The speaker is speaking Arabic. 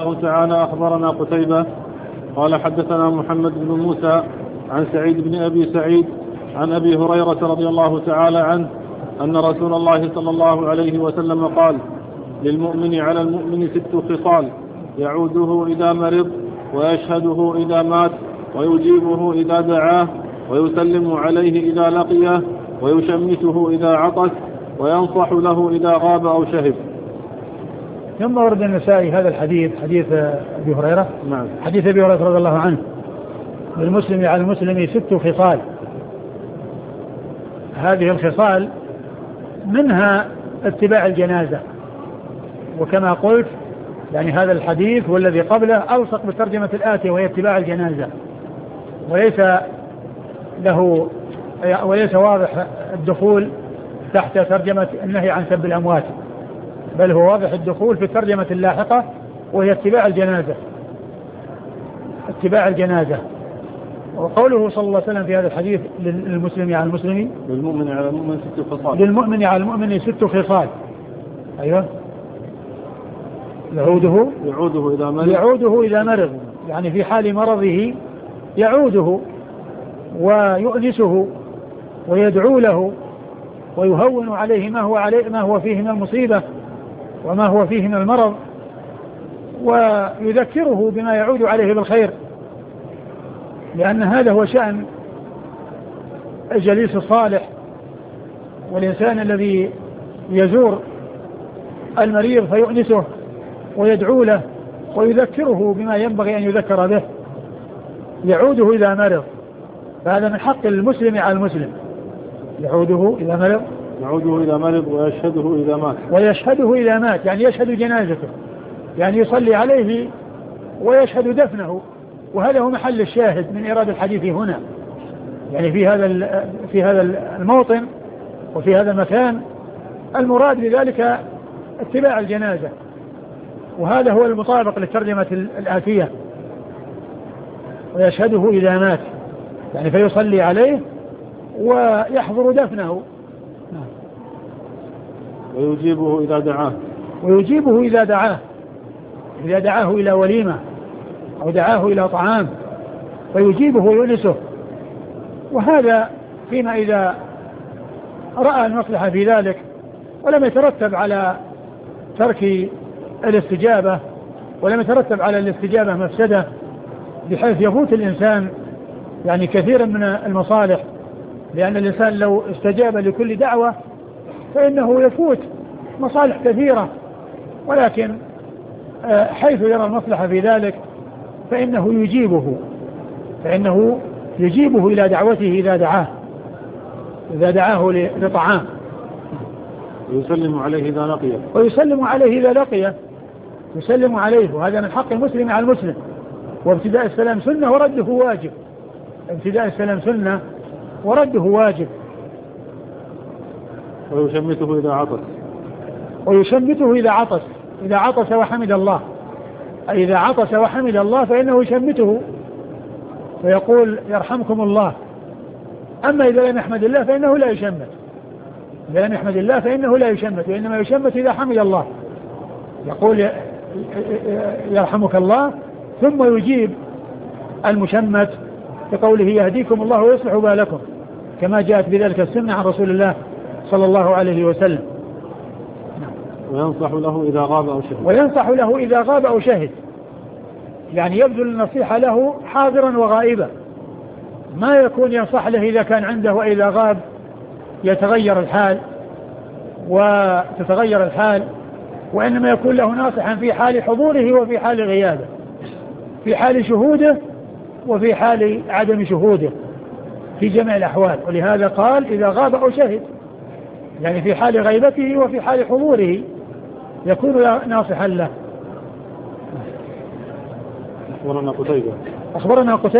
الله تعالى أخبرنا قتيبة قال حدثنا محمد بن موسى عن سعيد بن أبي سعيد عن أبي هريرة رضي الله تعالى عنه أن رسول الله صلى الله عليه وسلم قال: للمؤمن على المؤمن 6 خصال: يعوده إذا مرض، ويشهده إذا مات، ويجيبه إذا دعاه، ويسلم عليه إذا لقيه، ويشمته إذا عطس، وينصح له إذا غاب أو شهد. ثم ورد النسائي هذا الحديث، حديث أبي هريرة. نعم. حديث أبي هريرة رضي الله عنه: للمسلم على المسلم 6 خصال. هذه الخصال منها اتباع الجنازة، وكما قلت يعني هذا الحديث والذي قبله ألصق بالترجمة الآتية وهي اتباع الجنازة، وليس واضح الدخول تحت ترجمة النهي عن سب الأموات، بل هو واضح الدخول في الترجمة اللاحقة وهي اتباع الجنازة. اتباع الجنازة. وقوله صلى الله عليه وسلم في هذا الحديث: للمسلم على المسلم، للمؤمن على المؤمن 6 خصال. للمؤمن على المؤمن 6 خصال. أيوة. يعوده إذا مرض، يعني في حال مرضه يعوده ويؤنسه ويدعو له ويهون عليه ما هو فيه من المصيبة وما هو فيه من المرض، ويذكره بما يعود عليه بالخير، لأن هذا هو شأن الجليس الصالح والإنسان الذي يزور المريض فيؤنسه ويدعو له ويذكره بما ينبغي أن يذكر به. يعوده إذا مرض، فهذا من حق المسلم على المسلم. يعوده إذا مرض ويشهده إذا مات، يعني يشهد جنازته، يعني يصلي عليه ويشهد دفنه. وهذا هو محل الشاهد من إيراد الحديث هنا، يعني في هذا الموطن وفي هذا المكان المراد بذلك اتباع الجنازة، وهذا هو المطابق للترجمة الآتية: ويشهده إذا مات، يعني فيصلي عليه ويحضر دفنه. ويجيبه إذا دعاه إلى وليمة أو دعاه إلى طعام فيجيبه ويؤنسه. وهذا فيما إذا رأى المصلحة في ذلك ولم يترتب على ترك الاستجابة، ولم يترتب على الاستجابة مفسدة بحيث يفوت الإنسان يعني كثيرا من المصالح، لأن الإنسان لو استجاب لكل دعوة فإنه يفوت مصالح كثيرة، ولكن حيث يرى المصلحة في ذلك فإنه يجيبه إلى دعوته إذا دعاه لطعام، ويسلم عليه إذا لقيه. يسلم عليه، وهذا من حق المسلم على المسلم. وابتداء السلام سنة ورده واجب. ابتداء السلام سنة ورده واجب. ويشمته إذا عطس وحمد الله، أي إذا عطس وحمد الله فإنه يشمته ويقول يرحمكم الله. أما إذا لم يحمد الله فإنه لا يشمت، وإنما يشمت إذا حمد الله، يقول يرحمك الله، ثم يجيب المشمت بقوله يهديكم الله ويصلح بالكم، كما جاءت بذلك السنة عن رسول الله صلى الله عليه وسلم. وينصح له إذا غاب أو شهد، يعني يبذل النصيحة له حاضرا وغائبا، ما يكون ينصح له إذا كان عنده وإذا غاب يتغير الحال، وإنما يكون له ناصحا في حال حضوره وفي حال غيابه، في حال شهوده وفي حال عدم شهوده، في جميع الأحوال. ولهذا قال إذا غاب أو شهد، يعني في حال غيبته وفي حال حضوره يكون ناصحا له. أخبرنا قتيبة